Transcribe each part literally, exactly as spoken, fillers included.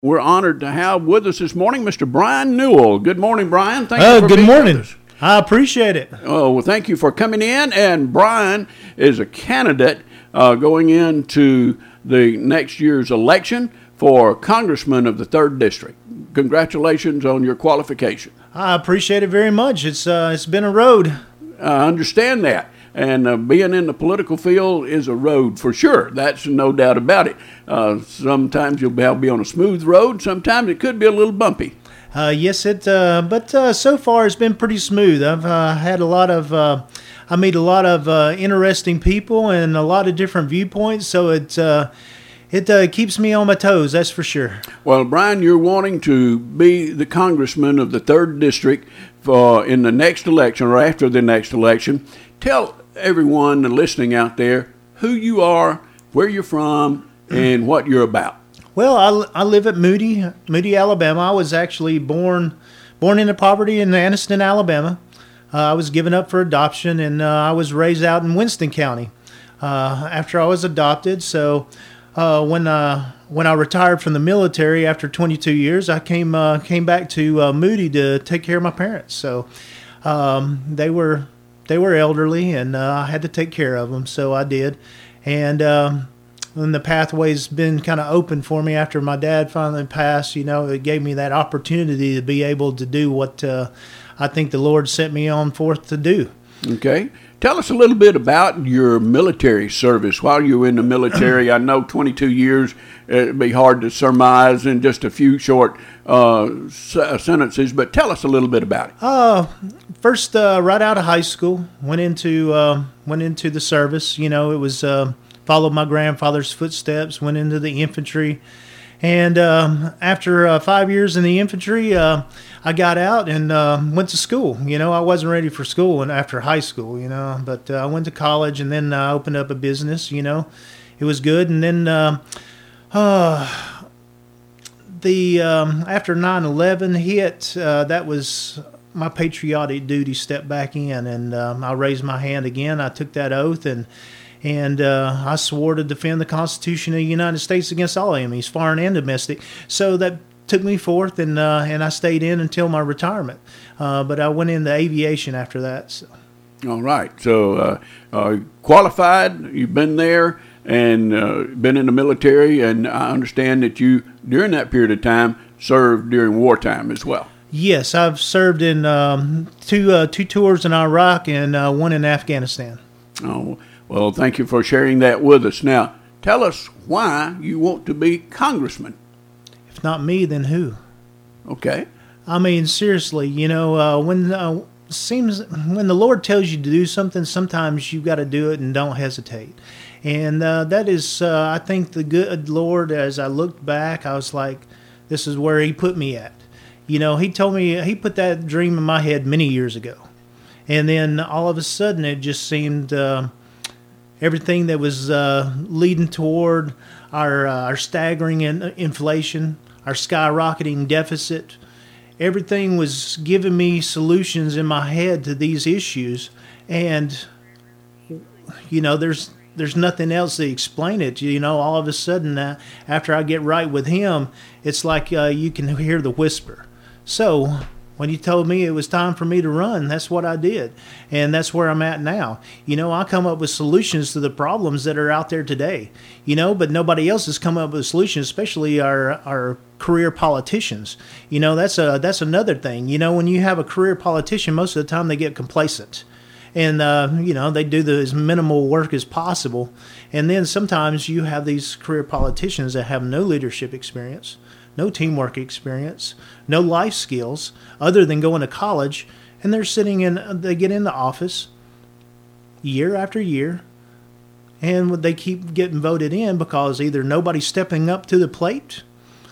We're honored to have with us this morning Mister Brian Newell. Good morning, Brian. Thank uh, you for good being morning. With us. I appreciate it. Oh, well, thank you for coming in. And Brian is a candidate uh, going into the next year's election for Congressman of the third District. Congratulations on your qualification. I appreciate it very much. It's uh, it's been a road. I understand that. And uh, being in the political field is a road for sure. That's no doubt about it. Uh, sometimes you'll be on a smooth road. Sometimes it could be a little bumpy. Uh, yes, it. Uh, but uh, so far it's been pretty smooth. I've uh, had a lot of. Uh, I meet a lot of uh, interesting people and a lot of different viewpoints. So it uh, it uh, keeps me on my toes. That's for sure. Well, Brian, you're wanting to be the congressman of the third district for in the next election or after the next election. Tell everyone listening out there who you are, where you're from, and what you're about. Well, I, I live at Moody, Moody, Alabama. I was actually born born into poverty in Anniston, Alabama. Uh, I was given up for adoption, and uh, I was raised out in Winston County uh, after I was adopted. So uh, when uh, when I retired from the military after twenty-two years, I came uh, came back to uh, Moody to take care of my parents. So um, they were they were elderly, and uh, I had to take care of them. So I did, and. Um, And the pathway's been kind of open for me after my dad finally passed. You know, it gave me that opportunity to be able to do what uh, I think the Lord sent me on forth to do. Okay. Tell us a little bit about your military service. While you were in the military, I know twenty-two years, it'd be hard to surmise in just a few short uh, sentences, but tell us a little bit about it. Uh, first, uh, right out of high school, went into uh, went into the service. You know, it was... Uh, Followed my grandfather's footsteps, went into the infantry. And um, after uh, five years in the infantry, uh, I got out and uh, went to school. You know, I wasn't ready for school and after high school, you know. But uh, I went to college and then I uh, opened up a business, you know. It was good. And then uh, uh, the um, after nine eleven hit, uh, that was my patriotic duty stepped back in. And um, I raised my hand again. I took that oath and... And uh, I swore to defend the Constitution of the United States against all enemies, foreign and domestic. So that took me forth, and uh, and I stayed in until my retirement. Uh, but I went into aviation after that. So. All right. So uh, uh, qualified, you've been there and uh, been in the military, and I understand that you, during that period of time, served during wartime as well. Yes, I've served in um, two uh, two tours in Iraq and uh, one in Afghanistan. Oh. Well, thank you for sharing that with us. Now, tell us why you want to be congressman. If not me, then who? Okay. I mean, seriously, you know, uh, when uh, seems when the Lord tells you to do something, sometimes you've got to do it and don't hesitate. And uh, that is, uh, I think, the good Lord. As I looked back, I was like, this is where He put me at. You know, He told me He put that dream in my head many years ago, and then all of a sudden, it just seemed. Uh, Everything that was uh, leading toward our uh, our staggering in inflation, our skyrocketing deficit, everything was giving me solutions in my head to these issues, and you know, there's there's nothing else to explain it. You know, all of a sudden, uh, after I get right with Him, it's like uh, you can hear the whisper. So. When you told me it was time for me to run, that's what I did. And that's where I'm at now. You know, I come up with solutions to the problems that are out there today, you know, but nobody else has come up with solutions, especially our, our career politicians. You know, that's a, that's another thing. You know, when you have a career politician, most of the time they get complacent. And, uh, you know, they do the, as minimal work as possible. And then sometimes you have these career politicians that have no leadership experience, no teamwork experience, no life skills other than going to college, and they're sitting in, they get in the office year after year, and they keep getting voted in because either nobody's stepping up to the plate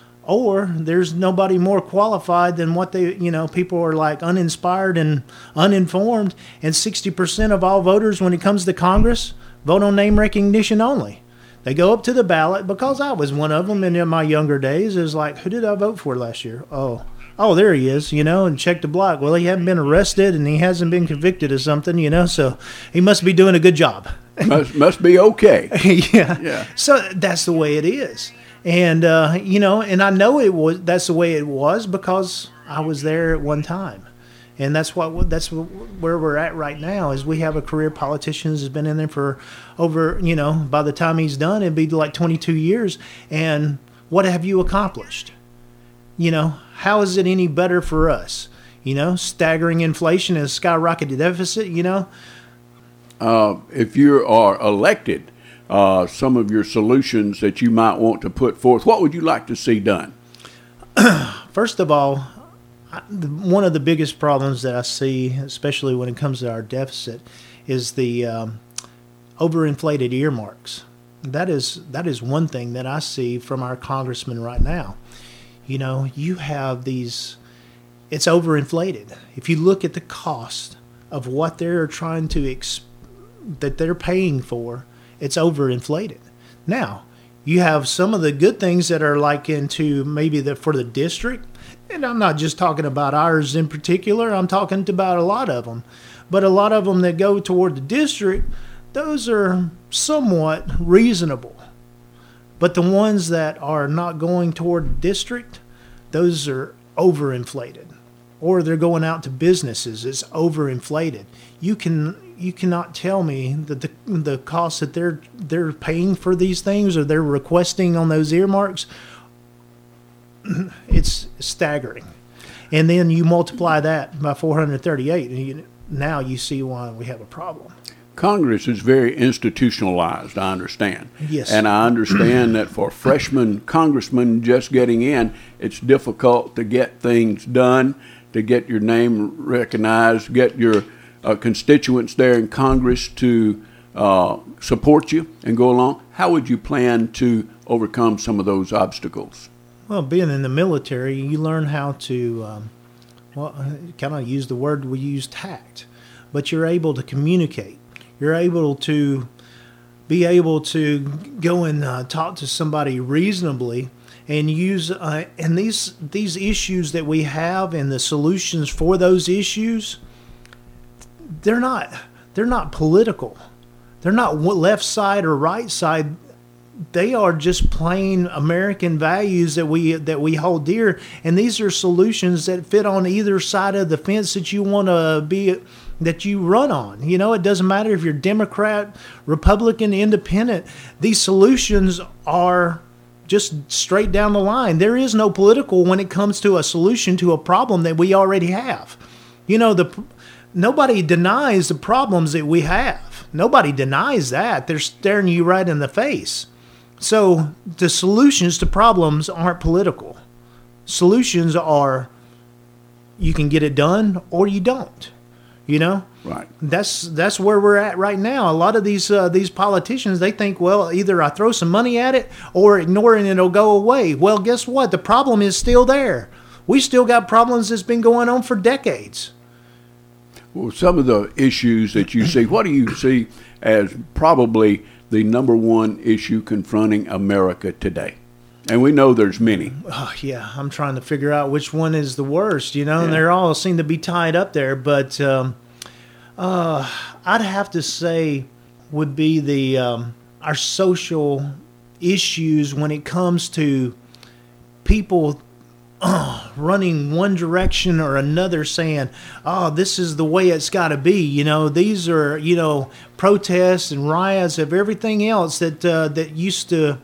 or there's nobody more qualified than what they, you know, people are like uninspired and uninformed, and sixty percent of all voters when it comes to Congress vote on name recognition only. They go up to the ballot, because I was one of them in my younger days. It was like, who did I vote for last year? Oh, oh, there he is, you know, and check the block. Well, he hasn't been arrested and he hasn't been convicted of something, you know, so he must be doing a good job. Must, must be okay. yeah. Yeah. So that's the way it is. And, uh, you know, and I know it was, that's the way it was because I was there at one time. And that's what that's where we're at right now is we have a career politician who's been in there for over, you know, by the time he's done, it'd be like twenty-two years. And what have you accomplished? You know, how is it any better for us? You know, staggering inflation and skyrocketed deficit, you know. Uh, if you are elected, uh, some of your solutions that you might want to put forth, what would you like to see done? First of all, one of the biggest problems that I see, especially when it comes to our deficit, is the um, overinflated earmarks. That is that is one thing that I see from our congressmen right now. You know, you have these, it's overinflated. If you look at the cost of what they're trying to, ex- that they're paying for, it's overinflated. Now, you have some of the good things that are like into maybe the, for the district. And I'm not just talking about ours in particular. I'm talking about a lot of them. But a lot of them that go toward the district, those are somewhat reasonable. But the ones that are not going toward the district, those are overinflated. Or they're going out to businesses. It's overinflated. You can you cannot tell me that the the costs that they're they're paying for these things or they're requesting on those earmarks, it's staggering. And then you multiply that by four hundred thirty-eight, and you, now you see why we have a problem. Congress is very institutionalized, I understand. Yes. And I understand that for freshman congressmen just getting in, it's difficult to get things done, to get your name recognized, get your uh, constituents there in Congress to uh, support you and go along. How would you plan to overcome some of those obstacles? Well, being in the military, you learn how to, um, well, kind of use the word we use, tact. But you're able to communicate. You're able to be able to go and uh, talk to somebody reasonably and use, uh, and these these issues that we have and the solutions for those issues, they're not they're not political. They're not left side or right side. They are just plain American values that we that we hold dear, and these are solutions that fit on either side of the fence that you want to be, that you run on. You know, it doesn't matter if you're Democrat, Republican, Independent. These solutions are just straight down the line. There is no political when it comes to a solution to a problem that we already have. You know, the nobody denies the problems that we have. Nobody denies that. They're staring you right in the face. So the solutions to problems aren't political. Solutions are you can get it done or you don't. You know? Right. That's that's where we're at right now. A lot of these uh, these politicians, they think, well, either I throw some money at it or ignore it and it'll go away. Well, guess what? The problem is still there. We still got problems that's been going on for decades. Well, some of the issues that you see, what do you see as probably the number one issue confronting America today? And we know there's many. Oh, yeah, I'm trying to figure out which one is the worst, you know, yeah. and they all seem to be tied up there. But um, uh, I'd have to say would be the um, our social issues when it comes to people uh, running one direction or another, saying, oh, this is the way it's got to be. You know, these are, you know, protests and riots of everything else that uh, that used to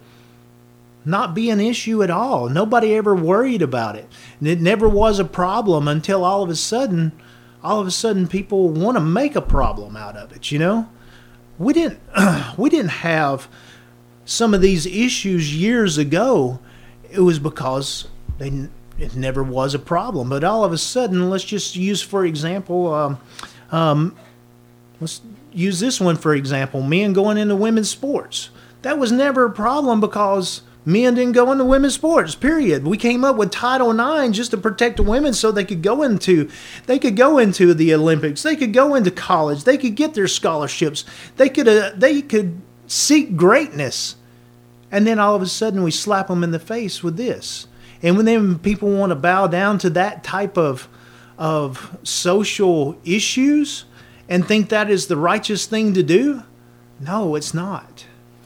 not be an issue at all. Nobody ever worried about it. And it never was a problem until all of a sudden, all of a sudden people want to make a problem out of it, you know? We didn't we didn't have some of these issues years ago. It was because they it never was a problem. But all of a sudden, let's just use, for example, um, um, let's use this one, for example, men going into women's sports. That was never a problem because men didn't go into women's sports, period. We came up with Title nine just to protect the women so they could go into they could go into the Olympics. They could go into college. They could get their scholarships. They could uh, they could seek greatness. And then all of a sudden we slap them in the face with this. And when then people want to bow down to that type of of social issues and think that is the righteous thing to do, no, it's not.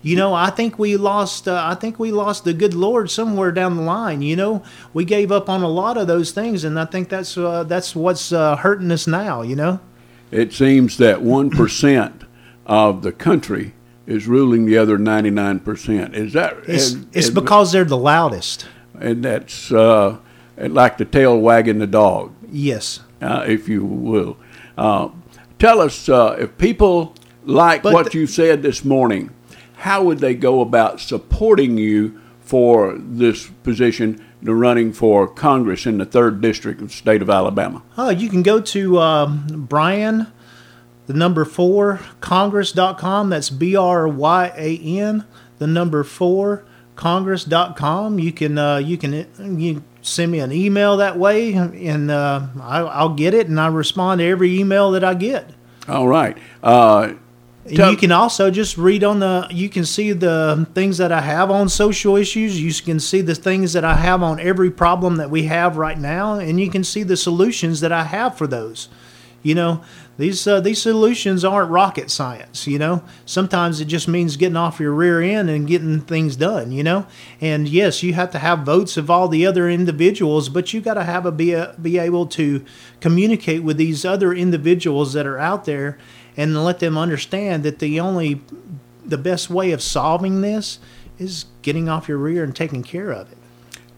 You know, I think we lost. Uh, I think we lost the good Lord somewhere down the line. You know, we gave up on a lot of those things, and I think that's uh, that's what's uh, hurting us now. You know, it seems that one percent of the country is ruling the other ninety-nine percent. Is that? It's, and, it's and, because they're the loudest. And that's uh, like the tail wagging the dog. Yes, uh, if you will. Uh, tell us uh, if people like But what th- you said this morning. How would they go about supporting you for this position, the running for Congress in the third district of the state of Alabama? Oh, you can go to um, Brian, the number four, Congress dot com. That's B R Y A N, the number four, Congress dot com. You can uh, you can you send me an email that way, and uh, I, I'll get it, and I respond to every email that I get. All right. Uh, And you can also just read on the, you can see the things that I have on social issues. You can see the things that I have on every problem that we have right now. And you can see the solutions that I have for those. You know, these uh, these solutions aren't rocket science, you know. Sometimes it just means getting off your rear end and getting things done, you know. And yes, you have to have votes of all the other individuals, but you got to have a be, a be able to communicate with these other individuals that are out there and let them understand that the only, the best way of solving this is getting off your rear and taking care of it.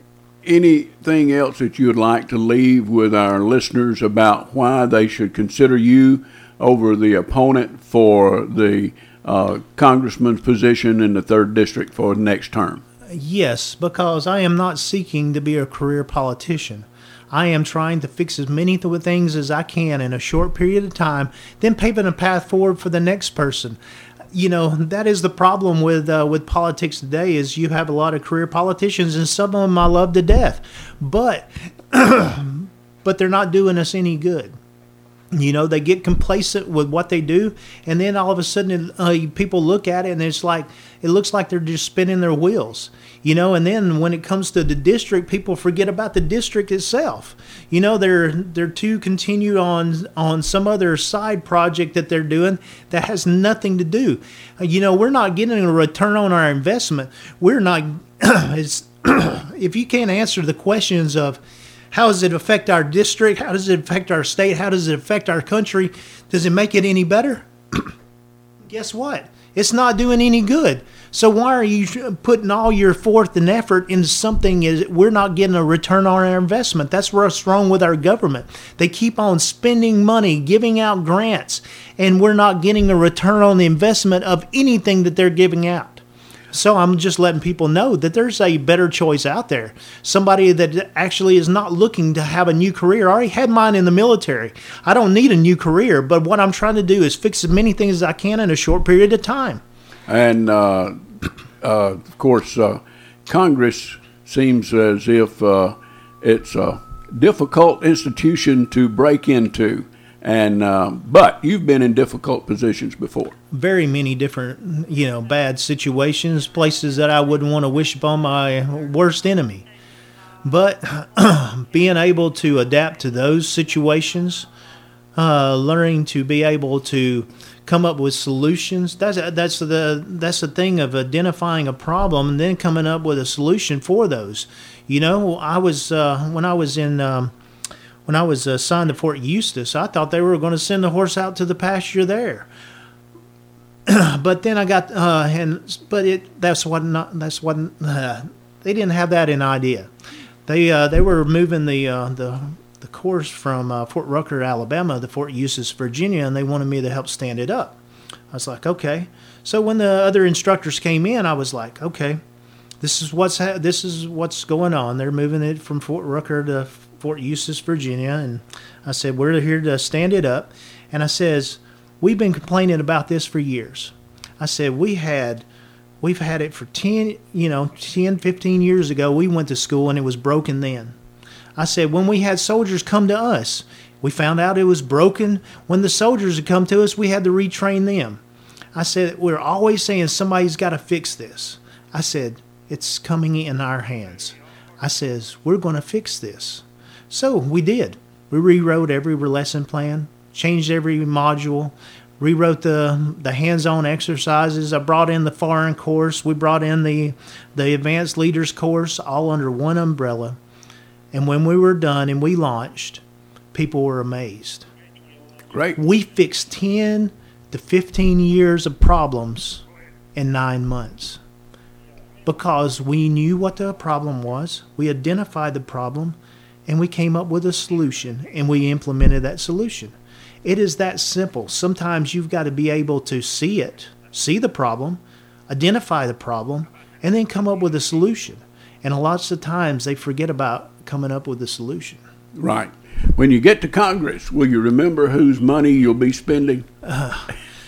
Anything else that you would like to leave with our listeners about why they should consider you over the opponent for the uh, congressman's position in the third district for the next term? Yes, because I am not seeking to be a career politician. I am trying to fix as many th- things as I can in a short period of time, then paving a path forward for the next person. You know, that is the problem with uh, with politics today is you have a lot of career politicians, and some of them I love to death, but but they're not doing us any good. You know, they get complacent with what they do, and then all of a sudden uh, people look at it and it's like, it looks like they're just spinning their wheels, you know, and then when it comes to the district, people forget about the district itself. You know, they're they're too continued on, on some other side project that they're doing that has nothing to do. Uh, you know, we're not getting a return on our investment. We're not, it's, if you can't answer the questions of, how does it affect our district? How does it affect our state? How does it affect our country? Does it make it any better? Guess what? It's not doing any good. So why are you putting all your forth and effort into something is we're not getting a return on our investment? That's what's wrong with our government. They keep on spending money, giving out grants, and we're not getting a return on the investment of anything that they're giving out. So I'm just letting people know that there's a better choice out there. Somebody that actually is not looking to have a new career. I already had mine in the military. I don't need a new career, but what I'm trying to do is fix as many things as I can in a short period of time. And, uh, uh, of course, uh, Congress seems as if uh, it's a difficult institution to break into. And uh, but you've been in difficult positions before. Very many different, you know, bad situations, places that I wouldn't want to wish upon my worst enemy. But being able to adapt to those situations, uh, learning to be able to come up with solutions. That's that's the that's the thing of identifying a problem and then coming up with a solution for those. You know, I was uh, when I was in. Um, When I was assigned to Fort Eustis, I thought they were going to send the horse out to the pasture there. But then I got, uh, and but it that's what not that's what uh, they didn't have that in idea. They uh, they were moving the uh, the the course from uh, Fort Rucker, Alabama, to Fort Eustis, Virginia, and they wanted me to help stand it up. I was like, okay. So when the other instructors came in, I was like, okay, this is what's ha- this is what's going on. They're moving it from Fort Rucker to Fort Eustis, Virginia, and I said, we're here to stand it up. And I says, we've been complaining about this for years. I said, we had, we've had it for ten, you know, ten, fifteen years ago. We went to school and it was broken then. I said, when we had soldiers come to us, we found out it was broken. When the soldiers had come to us, we had to retrain them. I said, we're always saying somebody's got to fix this. I said, it's coming in our hands. I says, we're going to fix this. So we did. We rewrote every lesson plan, changed every module, rewrote the the hands-on exercises. I brought in the foreign course. We brought in the the advanced leaders course, all under one umbrella. And when we were done and we launched, people were amazed. Great. We fixed ten to fifteen years of problems in nine months because we knew what the problem was. We identified the problem and we came up with a solution and we implemented that solution. It is that simple. Sometimes you've got to be able to see it, see the problem, identify the problem, and then come up with a solution. And lots of times they forget about coming up with a solution. Right. When you get to Congress, will you remember whose money you'll be spending? Uh,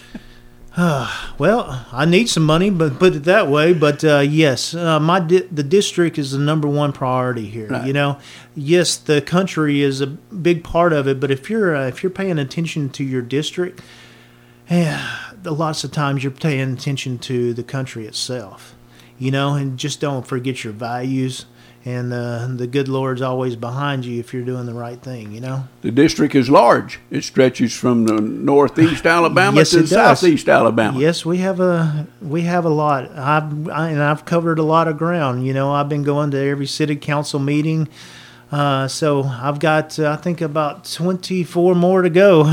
uh, well, I need some money, but put it that way. But uh, yes, uh, my di- the district is the number one priority here. Right. You know, yes, the country is a big part of it, but if you're uh, if you're paying attention to your district, yeah, lots of times you're paying attention to the country itself. You know, and just don't forget your values. And uh, the good Lord's always behind you if you're doing the right thing, you know? The district is large. It stretches from the northeast Alabama yes, to it does. southeast Alabama. Yes, we have a we have a lot. I've I, and I've covered a lot of ground. You know, I've been going to every city council meeting. Uh, so I've got uh, I think about twenty-four more to go.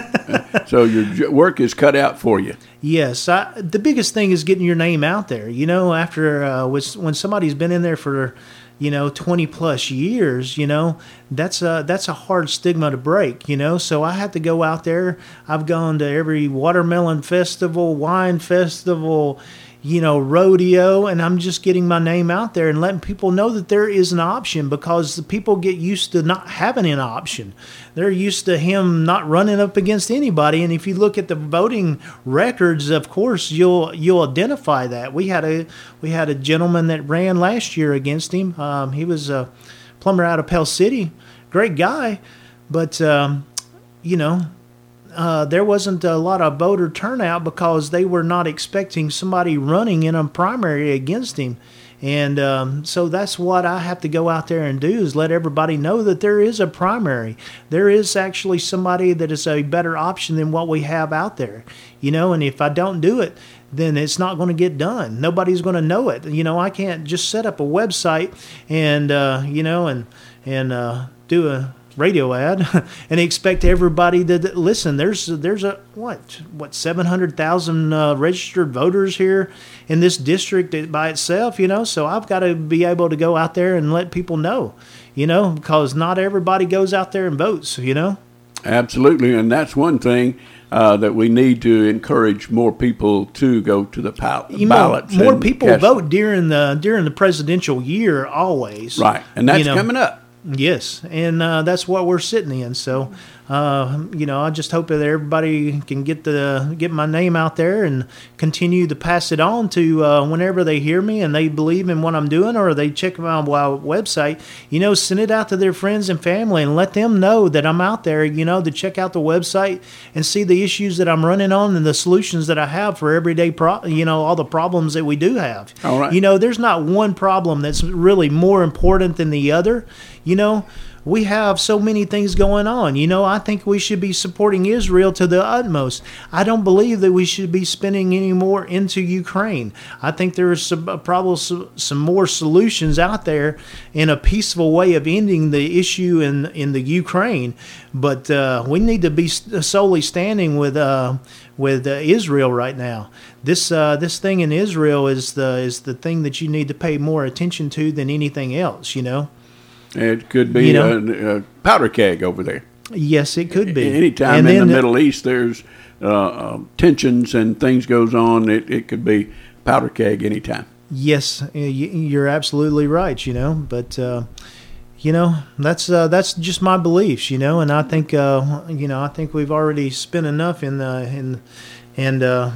So your j- work is cut out for you. Yes, I, the biggest thing is getting your name out there. You know, after uh, when somebody's been in there for, you know, twenty plus years, you know, that's a, that's a hard stigma to break, you know. So I have to go out there. I've gone to every watermelon festival, wine festival, you know, rodeo, and I'm just getting my name out there and letting people know that there is an option, because the people get used to not having an option. They're used to him not running up against anybody. And if you look at the voting records, of course, you'll you'll identify that. We had a we had a gentleman that ran last year against him. Um, he was a plumber out of Pell City, great guy, but um, you know. Uh, there wasn't a lot of voter turnout because they were not expecting somebody running in a primary against him. And um, so that's what I have to go out there and do, is let everybody know that there is a primary. There is actually somebody that is a better option than what we have out there. You know, and if I don't do it, then it's not going to get done. Nobody's going to know it. You know, I can't just set up a website and, uh, you know, and, and uh, do a radio ad and expect everybody to listen. There's there's a what what seven hundred thousand uh, registered voters here in this district by itself, you know. So I've got to be able to go out there and let people know, you know, because not everybody goes out there and votes, you know. Absolutely, and that's one thing uh, that we need to encourage more people to go to the pal- you know, ballots. More people cast- vote during the during the presidential year always. Right, and that's you know, coming up. Yes, and uh, that's what we're sitting in. So, uh, you know, I just hope that everybody can get the get my name out there and continue to pass it on to uh, whenever they hear me and they believe in what I'm doing, or they check my website. You know, send it out to their friends and family and let them know that I'm out there. You know, to check out the website and see the issues that I'm running on and the solutions that I have for everyday pro. You know, all the problems that we do have. All right. You know, there's not one problem that's really more important than the other. You know, we have so many things going on. You know, I think we should be supporting Israel to the utmost. I don't believe that we should be spending any more into Ukraine. I think there is some, probably some, some more solutions out there in a peaceful way of ending the issue in in the Ukraine. But uh, we need to be solely standing with uh, with uh, Israel right now. This uh, this thing in Israel is the is the thing that you need to pay more attention to than anything else. You know. It could be You know? a, a powder keg over there. Yes, it could be. Anytime And in the then Middle East there's uh, uh, tensions and things goes on, it, it could be powder keg anytime. Yes, y- you're absolutely right. You know, but uh, you know that's uh, that's just my beliefs. You know, and I think uh, you know I think we've already spent enough in the in and uh,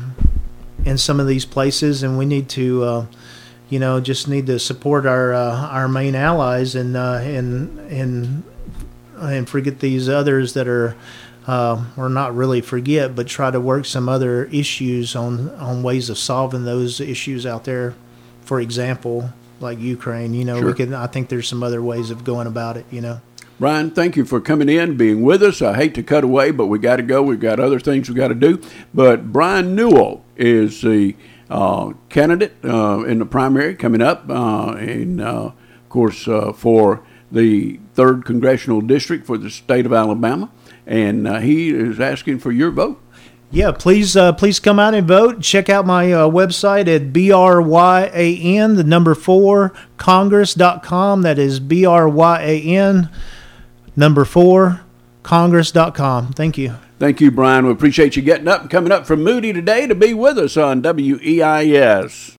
in some of these places, and we need to. Uh, You know, just need to support our uh, our main allies and uh, and and and forget these others that are, uh, or not really forget, but try to work some other issues on on ways of solving those issues out there. For example, like Ukraine, you know, Sure. we can. I think there's some other ways of going about it. You know. Brian, thank you for coming in, being with us. I hate to cut away, but we got to go. We've got other things we got to do. But Brian Newell is the uh, candidate uh, in the primary coming up, uh, and uh, of course uh, for the third congressional district for the state of Alabama, and uh, he is asking for your vote. Yeah, please uh, please come out and vote. Check out my uh, website at B R Y A N, the number four, congress dot com. That is B R Y A N, number four, congress dot com. Thank you. Thank you, Brian. We appreciate you getting up and coming up from Moody today to be with us on W E I S.